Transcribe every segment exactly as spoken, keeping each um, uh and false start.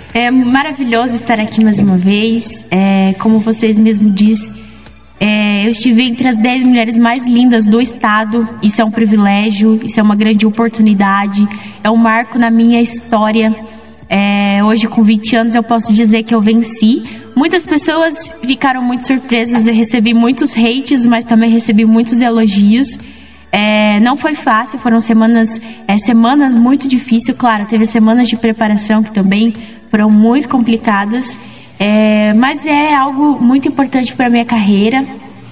É maravilhoso estar aqui mais uma vez. É, como vocês mesmos disseram, é, eu estive entre as dez mulheres mais lindas do estado. Isso é um privilégio, isso é uma grande oportunidade, é um marco na minha história. É, hoje, com vinte anos, eu posso dizer que eu venci. Muitas pessoas ficaram muito surpresas. Eu recebi muitos hates, mas também recebi muitos elogios. É, não foi fácil, foram semanas, é, semanas muito difíceis. Claro, teve semanas de preparação que também foram muito complicadas. É, mas é algo muito importante para a minha carreira.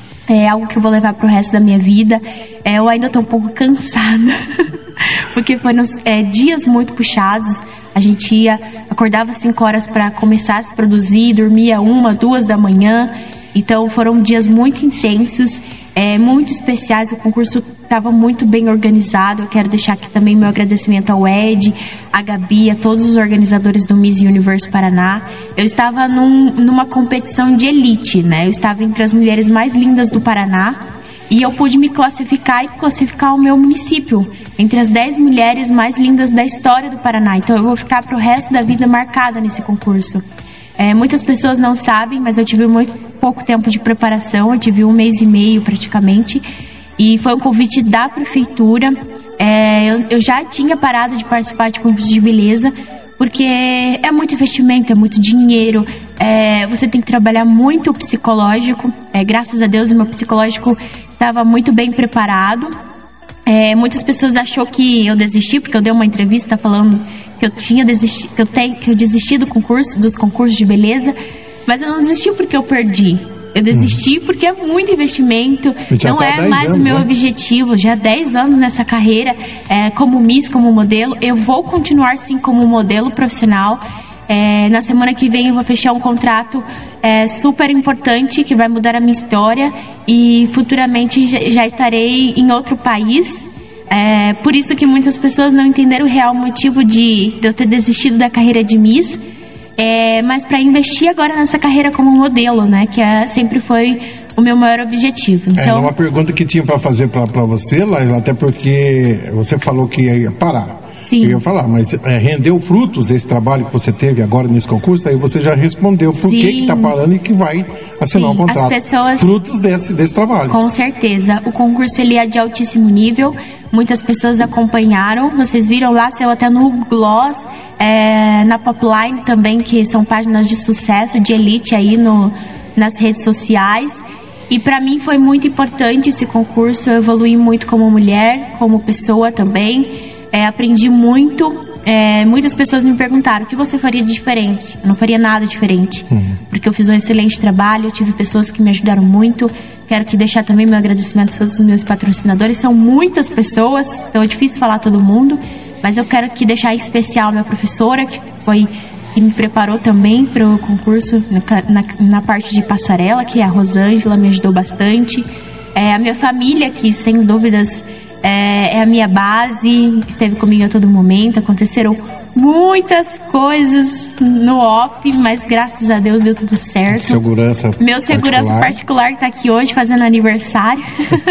É algo que eu vou levar para o resto da minha vida. É, eu ainda estou um pouco cansada, porque foram é, dias muito puxados. A gente ia, acordava cinco horas para começar a se produzir, dormia uma, duas da manhã. Então foram dias muito intensos, é, muito especiais. O concurso estava muito bem organizado. Eu quero deixar aqui também meu agradecimento ao Ed, a Gabi, a todos os organizadores do Miss Universo Paraná. Eu estava num, numa competição de elite, né? Eu estava entre as mulheres mais lindas do Paraná. E eu pude me classificar e classificar o meu município entre as dez mulheres mais lindas da história do Paraná. Então eu vou ficar pro resto da vida marcada nesse concurso. É, muitas pessoas não sabem, mas eu tive muito pouco tempo de preparação. Eu tive um mês e meio praticamente. E foi um convite da prefeitura. É, eu, eu já tinha parado de participar de concursos de beleza, porque é muito investimento, é muito dinheiro, é, você tem que trabalhar muito o psicológico. É, graças a Deus o meu psicológico estava muito bem preparado. É, muitas pessoas achou que eu desisti, porque eu dei uma entrevista falando que eu tinha desisti, que eu tenho, que eu desisti do concurso, dos concursos de beleza, mas eu não desisti porque eu perdi. Eu desisti porque é muito investimento, não é mais o meu objetivo. Já há dez anos nessa carreira, é, como Miss, como modelo. Eu vou continuar sim como modelo profissional. É, na semana que vem eu vou fechar um contrato é, super importante que vai mudar a minha história, e futuramente já, já estarei em outro país. É, por isso que muitas pessoas não entenderam o real motivo de, de eu ter desistido da carreira de Miss. É, mas para investir agora nessa carreira como modelo, né? Que é, sempre foi o meu maior objetivo. Então, é uma pergunta que tinha para fazer para você, Laila, até porque você falou que ia parar. Sim. Eu ia falar, mas é, rendeu frutos esse trabalho que você teve agora nesse concurso? Aí você já respondeu por que está parando e que vai assinar o um contrato. As pessoas... Frutos desse, desse trabalho. Com certeza. O concurso ele é de altíssimo nível. Muitas pessoas acompanharam. Vocês viram lá, saiu até no Gloss, é, na Popline também, que são páginas de sucesso, de elite aí no, nas redes sociais. E para mim foi muito importante esse concurso. Eu evoluí muito como mulher, como pessoa também. É, aprendi muito. É, muitas pessoas me perguntaram o que você faria de diferente. Eu não faria nada diferente, uhum. porque eu fiz um excelente trabalho. Eu tive pessoas que me ajudaram muito. Quero que deixar também meu agradecimento a todos os meus patrocinadores. São muitas pessoas, então é difícil falar todo mundo, mas eu quero que deixar em especial a minha professora, que foi que me preparou também para o concurso na, na, na parte de passarela, que é a Rosângela, me ajudou bastante. É, a minha família, que sem dúvidas É, é a minha base, esteve comigo a todo momento. Aconteceram muitas coisas no O P, mas graças a Deus deu tudo certo. Segurança Meu segurança particular, particular que está aqui hoje fazendo aniversário.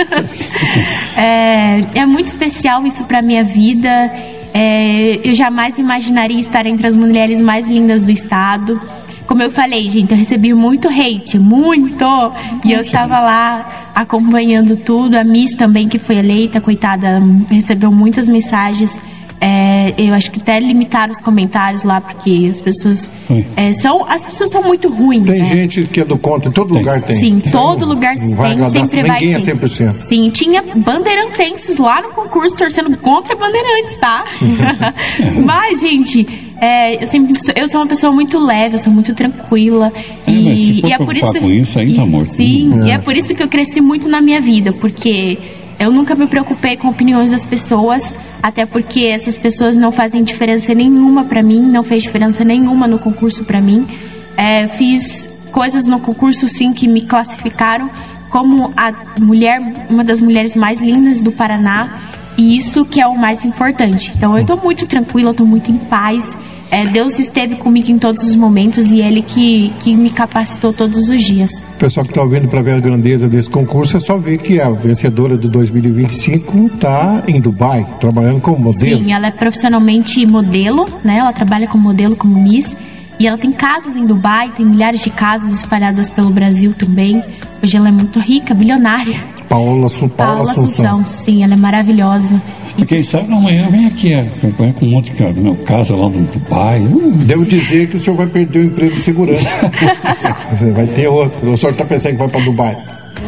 é, é muito especial isso para minha vida. É, eu jamais imaginaria estar entre as mulheres mais lindas do estado. Como eu falei, gente, eu recebi muito hate, muito, e eu estava lá acompanhando tudo. A Miss também, que foi eleita, coitada, recebeu muitas mensagens. É, eu acho que até limitaram os comentários lá, porque as pessoas é, são as pessoas são muito ruins. Tem né? gente que é do contra, em todo tem. lugar tem. Sim, todo lugar tem, sempre vai ter. Ninguém é cem por cento. Sim, tinha bandeirantenses lá no concurso torcendo contra bandeirantes, tá? Mas, gente, é, eu sempre eu sou uma pessoa muito leve, eu sou muito tranquila. É, e, e é por isso com isso aí, e, tá morto. Sim, é. e é por isso que eu cresci muito na minha vida, porque eu nunca me preocupei com opiniões das pessoas, até porque essas pessoas não fazem diferença nenhuma pra mim, não fez diferença nenhuma no concurso pra mim. É, fiz coisas no concurso, sim, que me classificaram como a mulher, uma das mulheres mais lindas do Paraná, e isso que é o mais importante. Então eu tô muito tranquila, eu tô muito em paz. É, Deus esteve comigo em todos os momentos e Ele que, que me capacitou todos os dias. O pessoal que está ouvindo para ver a grandeza desse concurso é só ver que a vencedora do dois mil e vinte e cinco está em Dubai, trabalhando como modelo. Sim, ela é profissionalmente modelo, né? Ela trabalha como modelo, como Miss. E ela tem casas em Dubai, tem milhares de casas espalhadas pelo Brasil também. Hoje ela é muito rica, bilionária. Paola, Paola, Paola Assunção. Assunção, sim, ela é maravilhosa. E quem sabe amanhã vem aqui, acompanha com um monte de meu, casa lá do Dubai. Uh. Devo dizer que o senhor vai perder o emprego de segurança. Vai ter outro. O senhor está pensando que vai para Dubai.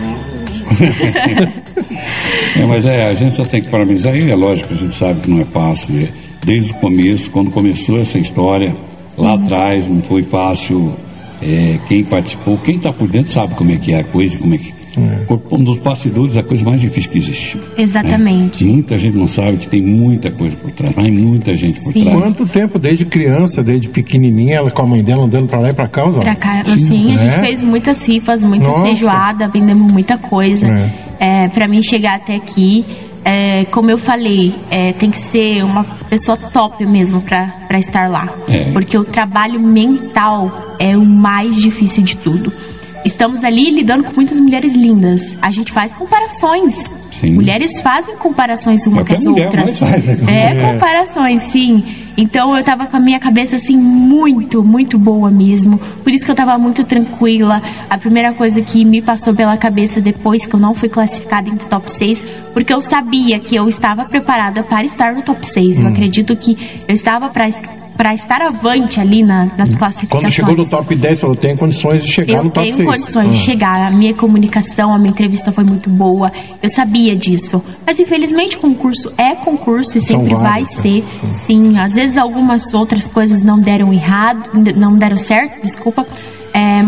É, mas é, a gente só tem que parabenizar. E é lógico, a gente sabe que não é fácil. É, desde o começo, quando começou essa história, lá uhum. atrás, não foi fácil. É, quem participou, quem está por dentro sabe como é que é a coisa, como é que é. Um dos bastidores é a coisa mais difícil que existe. Exatamente. Né? Muita gente não sabe que tem muita coisa por trás, mas muita gente por sim. trás. Quanto tempo, desde criança, desde pequenininha, ela com a mãe dela andando pra lá e pra cá? Pra cá, sim, sim, a gente é? fez muitas rifas, muita Nossa. feijoada, vendemos muita coisa. É. É, pra mim chegar até aqui, é, como eu falei, é, tem que ser uma pessoa top mesmo pra, pra estar lá. É. Porque o trabalho mental é o mais difícil de tudo. Estamos ali lidando com muitas mulheres lindas. A gente faz comparações. Sim. Mulheres fazem comparações umas com as outras. Faz, né? É, é, comparações, sim. Então eu tava com a minha cabeça assim muito, muito boa mesmo. Por isso que eu tava muito tranquila. A primeira coisa que me passou pela cabeça depois que eu não fui classificada entre top seis, porque eu sabia que eu estava preparada para estar no top seis. Hum. Eu acredito que eu estava para para estar avante ali na, nas classificações. Quando chegou no top dez, falou, tem condições de chegar eu no top seis. Eu tenho condições ah. de chegar. A minha comunicação, a minha entrevista foi muito boa. Eu sabia disso. Mas, infelizmente, concurso é concurso e sempre vários, vai ser. Sim, às vezes algumas outras coisas não deram errado, não deram certo, desculpa. É,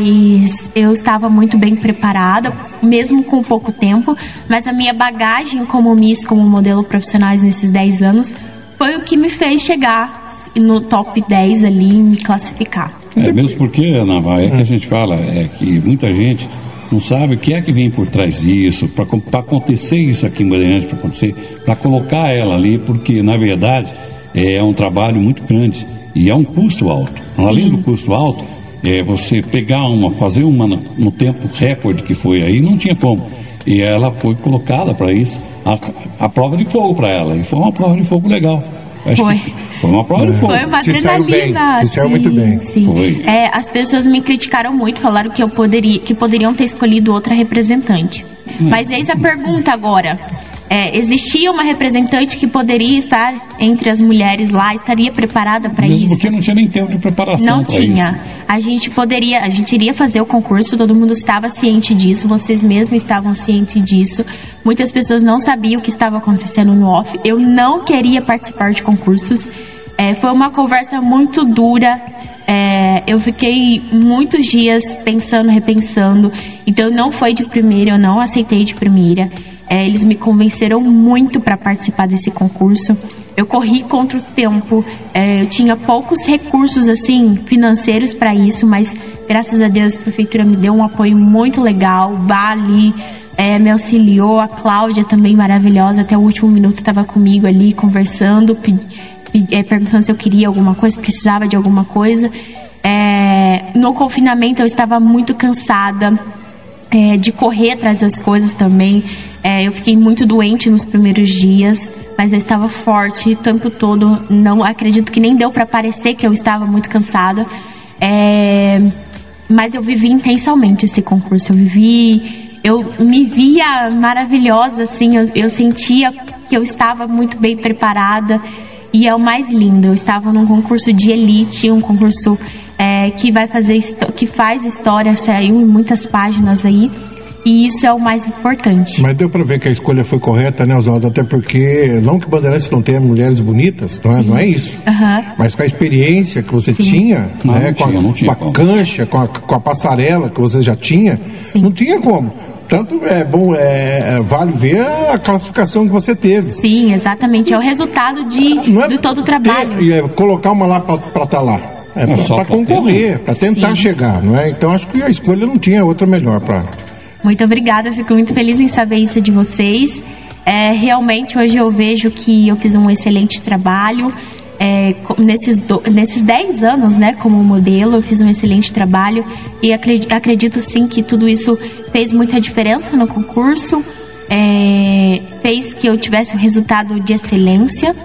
mas eu estava muito bem preparada, mesmo com pouco tempo. Mas a minha bagagem como Miss, como modelo profissionais nesses dez anos, foi o que me fez chegar no top dez ali e me classificar. É, mesmo porque, Ana, é que a gente fala, é que muita gente não sabe o que é que vem por trás disso, para acontecer isso aqui em Bandeirantes, para acontecer, para colocar ela ali, porque na verdade é um trabalho muito grande e é um custo alto. Além do custo alto, é você pegar uma, fazer uma no tempo recorde que foi aí, não tinha como. E ela foi colocada para isso, a, a prova de fogo para ela, e foi uma prova de fogo legal. Acho foi. Foi uma prova de fogo. Foi uma adrenalina. Você saiu muito bem. Sim. Foi. É, as pessoas me criticaram muito, falaram que eu poderia, que poderiam ter escolhido outra representante. Hum. Mas eis a pergunta agora. É, existia uma representante que poderia estar entre as mulheres lá, estaria preparada para isso? Porque não tinha nem tempo de preparação. Não tinha. Isso. A gente poderia, a gente iria fazer o concurso, todo mundo estava ciente disso, vocês mesmos estavam cientes disso. Muitas pessoas não sabiam o que estava acontecendo no off. Eu não queria participar de concursos. É, foi uma conversa muito dura. É, eu fiquei muitos dias pensando, repensando. Então não foi de primeira, eu não aceitei de primeira. É, eles me convenceram muito para participar desse concurso. Eu corri contra o tempo. É, eu tinha poucos recursos assim financeiros para isso, mas graças a Deus a prefeitura me deu um apoio muito legal. O Bali é, me auxiliou, a Cláudia também maravilhosa. Até o último minuto estava comigo ali conversando, pedi, pedi, é, perguntando se eu queria alguma coisa, precisava de alguma coisa. É, no confinamento eu estava muito cansada. É, de correr atrás das coisas também. É, eu fiquei muito doente nos primeiros dias, mas eu estava forte o tempo todo. Não acredito que nem deu para parecer que eu estava muito cansada. É, mas eu vivi intensamente esse concurso. Eu vivi, eu me via maravilhosa, assim. Eu, eu sentia que eu estava muito bem preparada. E é o mais lindo. Eu estava num concurso de elite, um concurso é, que vai fazer, que faz história, saiu em muitas páginas aí. E isso é o mais importante. Mas deu para ver que a escolha foi correta, né, Oswaldo? Até porque, não que Bandeirantes não tenha mulheres bonitas, não é, não é isso. Uhum. Mas com a experiência que você Sim. tinha, não, né, não com, tinha, a, não tinha com a cancha, com a, com a passarela que você já tinha, Sim. não tinha como. Tanto é bom, é, vale ver a classificação que você teve. Sim, exatamente. É o resultado de, não é de todo o trabalho. E é colocar uma lá para estar tá lá. É para concorrer, para tentar Sim. chegar, não é? Então acho que a escolha não tinha outra melhor para. Muito obrigada, eu fico muito feliz em saber isso de vocês. É, realmente hoje eu vejo que eu fiz um excelente trabalho. É, nesses, do, nesses dez anos, né, como modelo, eu fiz um excelente trabalho e acredito, acredito sim que tudo isso fez muita diferença no concurso, é, fez que eu tivesse um resultado de excelência.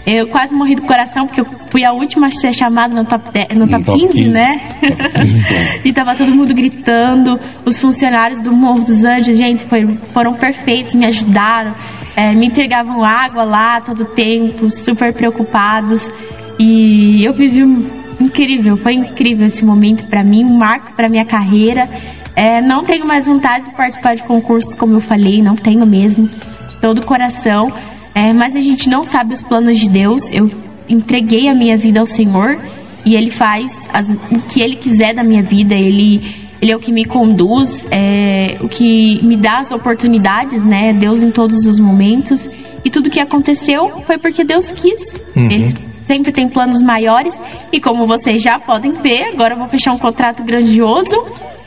Eu quase morri do coração, porque eu fui a última a ser chamada no top, dez, no top, top quinze, quinze, né? E tava todo mundo gritando. Os funcionários do Morro dos Anjos, gente, foi, foram perfeitos, me ajudaram. É, me entregavam água lá todo tempo, super preocupados. E eu vivi um incrível, foi incrível esse momento pra mim, um marco pra minha carreira. É, não tenho mais vontade de participar de concursos, como eu falei, não tenho mesmo, de todo o coração. É, mas a gente não sabe os planos de Deus. Eu entreguei a minha vida ao Senhor e Ele faz as, o que Ele quiser da minha vida. Ele, ele é o que me conduz, é o que me dá as oportunidades, né? Deus em todos os momentos. E tudo que aconteceu foi porque Deus quis. Uhum. Ele sempre tem planos maiores. E como vocês já podem ver, agora eu vou fechar um contrato grandioso.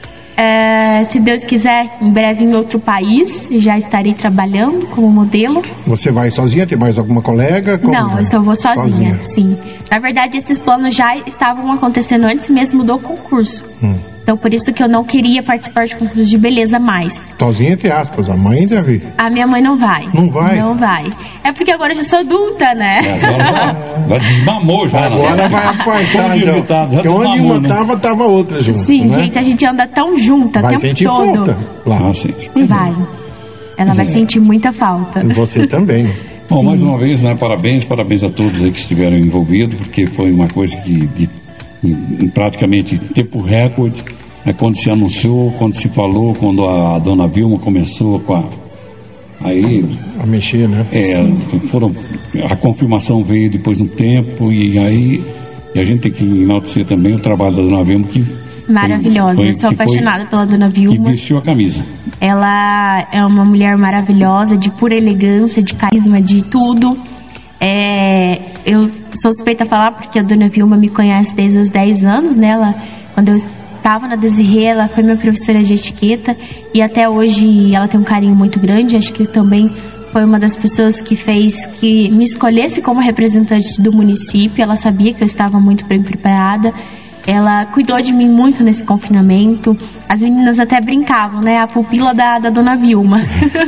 É, se Deus quiser, em breve em outro país, já estarei trabalhando como modelo. Você vai sozinha? Tem mais alguma colega? Como Não, vai? eu só vou sozinha, sozinha, sim. Na verdade, esses planos já estavam acontecendo antes mesmo do concurso. Hum. Então, por isso que eu não queria participar de concurso de beleza mais. Sozinha, entre aspas, a mãe deve... A minha mãe não vai. Não vai? Não vai. É porque agora eu já sou adulta, né? É, agora vai, desmamou já. Agora vai apartar, então. Porque onde uma tava, tava outra junto. Sim, né? Gente, a gente anda tão junta o tempo sentir todo. Falta lá. Ah, sente. Vai. Ela vai é. sentir muita falta. E você também, né? Bom, Sim. mais uma vez, né, parabéns, parabéns a todos aí que estiveram envolvidos, porque foi uma coisa que, de, em, em praticamente tempo recorde, é, quando se anunciou, quando se falou, quando a, a dona Vilma começou com a... Aí... A mexer, né? É, foram, a confirmação veio depois de um tempo, e aí e a gente tem que enaltecer também o trabalho da dona Vilma, que... Maravilhosa, foi, foi, eu sou apaixonada pela dona Vilma. Que vestiu a camisa. Ela é uma mulher maravilhosa, de pura elegância, de carisma, de tudo. É, eu sou suspeita a falar porque a dona Vilma me conhece desde os dez anos, né? Ela, quando eu estava na Desirê, ela foi minha professora de etiqueta e até hoje ela tem um carinho muito grande. Acho que também foi uma das pessoas que fez que me escolhesse como representante do município. Ela sabia que eu estava muito bem preparada. Ela cuidou de mim muito nesse confinamento. As meninas até brincavam, né? A pupila da, da dona Vilma.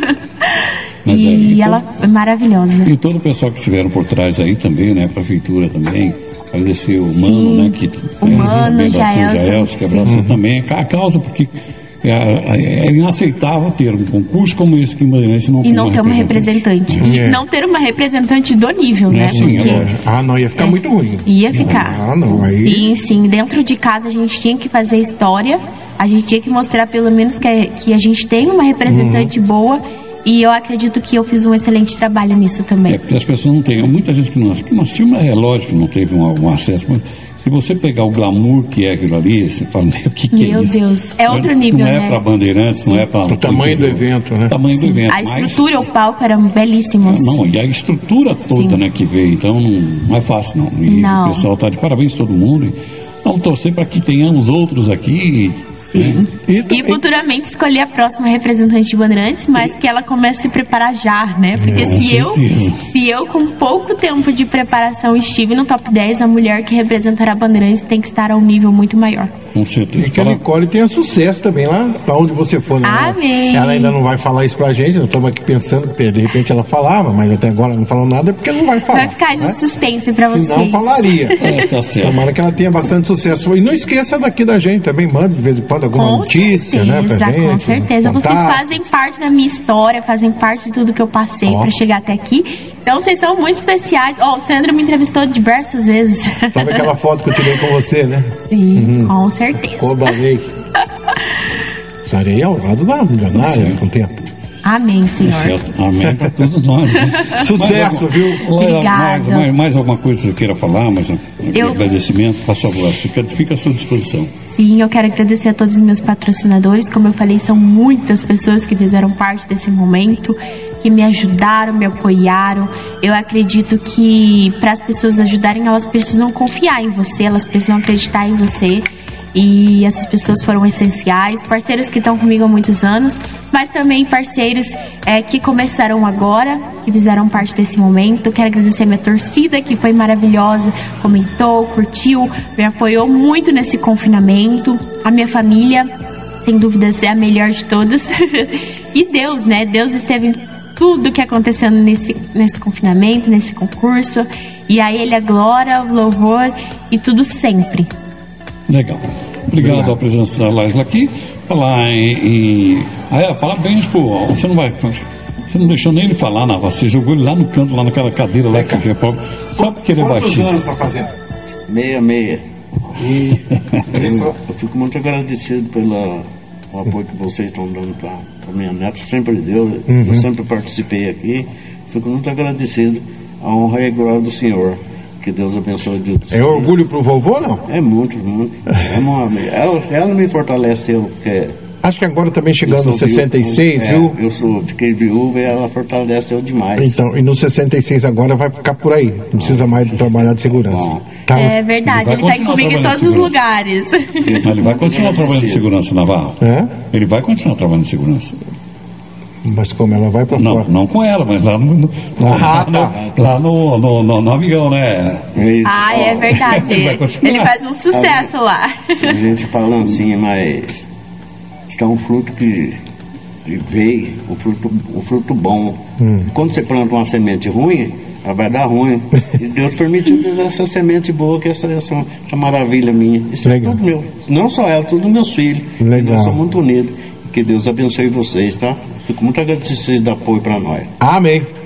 e, é, e ela todo, é maravilhosa. E todo o pessoal que estiveram por trás aí também, né? A prefeitura também. Agradecer o Mano, Sim, né? Que, o é, Mano, Jaelson. Jaelson, que abraçou uhum. também. A causa, porque é, é inaceitável ter um concurso como esse aqui em Bandeirantes e não, e não ter uma representante. Uhum. E é. não ter uma representante do nível, é, né? Sim, porque... é. Ah, não, ia ficar é. muito ruim. Ia ficar. Ah, não, aí... Sim, sim. Dentro de casa a gente tinha que fazer história, a gente tinha que mostrar pelo menos que, que a gente tem uma representante uhum. boa. E eu acredito que eu fiz um excelente trabalho nisso também. É, porque as pessoas não têm, muita gente que não que nós tínhamos, é lógico que não teve um, um acesso, mas se você pegar o glamour que é aquilo ali, você fala, meu, o que, que meu é isso? Meu Deus, é outro nível, não né? Não é para Bandeirantes, não é para... O tamanho do evento, né? O tamanho Sim. do evento. A estrutura, mas, o palco eram belíssimos. Não, e a estrutura toda, né, que veio, então não, não é fácil, não. E não. O pessoal está de parabéns todo mundo. E vamos torcer para que tenhamos outros aqui... Sim. E, e futuramente escolher a próxima representante de Bandeirantes, mas que ela comece a se preparar já, né? Porque é, se, eu, se eu, com pouco tempo de preparação, estive no top dez, a mulher que representará Bandeirantes tem que estar a um nível muito maior. Com certeza. E que a Nicole tenha sucesso também lá, pra onde você for, né? Amém. Ela ainda não vai falar isso pra gente, nós estamos aqui pensando que de repente ela falava, mas até agora não falou nada porque não vai falar. Vai ficar aí né? no suspense pra Se vocês. não falaria. É, tá certo. Tomara que ela tenha bastante sucesso. E não esqueça daqui da gente também, manda de vez em quando alguma com notícia, certeza, né, pra gente. Com certeza, vocês fazem parte da minha história, fazem parte de tudo que eu passei oh. pra chegar até aqui. Então vocês são muito especiais. Ó, oh, o Sandro me entrevistou diversas vezes. Sabe aquela foto que eu tirei com você, né? Sim, uhum. com certeza. Cobalei. Estarei ao lado da milionária com o tempo. Amém, Senhor. É Amém para todos nós. Né? Sucesso, mais, viu? Obrigada. Mais, mais, mais alguma coisa que você queira falar? Mais um eu... agradecimento? Por favor, fica, fica à sua disposição. Sim, eu quero agradecer a todos os meus patrocinadores. Como eu falei, são muitas pessoas que fizeram parte desse momento, que me ajudaram, me apoiaram. Eu acredito que para as pessoas ajudarem, elas precisam confiar em você, elas precisam acreditar em você. E essas pessoas foram essenciais, parceiros que estão comigo há muitos anos, mas também parceiros é, que começaram agora, que fizeram parte desse momento. Quero agradecer a minha torcida, que foi maravilhosa, comentou, curtiu, me apoiou muito nesse confinamento. A minha família, sem dúvidas, é a melhor de todas. E Deus, né? Deus esteve em tudo que aconteceu nesse, nesse confinamento, nesse concurso. E a Ele a glória, o louvor e tudo sempre. Legal. Obrigado, Obrigado. A presença da Laisla aqui. Falar em... em... Ah, é, parabéns, pô. Você não vai... Você não deixou nem ele falar, Nava. Você jogou ele lá no canto, lá naquela cadeira lá. Que é pra... Só porque ele é baixinho. Quantos anos tá fazendo? Meia, meia. E eu, eu fico muito agradecido pelo apoio que vocês estão dando para a minha neta. Sempre deu. Uhum. Eu sempre participei aqui. Fico muito agradecido. A honra e a glória do Senhor. Que Deus abençoe. Deus. É orgulho pro vovô, não? É muito, muito. É uma, ela, ela me fortaleceu, porque... Acho que agora também chegando no sessenta e seis, viu? É, eu sou, fiquei viúva e ela fortaleceu demais. Então, e no sessenta e seis agora vai ficar por aí. Não precisa mais trabalhar de segurança. Tá. É verdade, ele está comigo em todos os lugares. Ele vai continuar trabalhando de segurança, Navarro. É? Ele vai continuar trabalhando de segurança. Mas como ela vai pra não, fora? Não com ela, mas lá no, no, ah, lá, tá. no, lá no, no, no, no Amigão, né? Ah, é verdade. Ele faz um sucesso lá. A gente fala assim, mas está um fruto que, que veio, um fruto, um fruto bom. Hum. Quando você planta uma semente ruim, ela vai dar ruim. E Deus permitiu essa semente boa, que essa, essa, essa maravilha minha. Isso Legal. É tudo meu. Não só ela, todos meus filhos. Legal. Nós somos muito unidos. Que Deus abençoe vocês, tá? Fico muito agradecido do apoio para nós. Amém.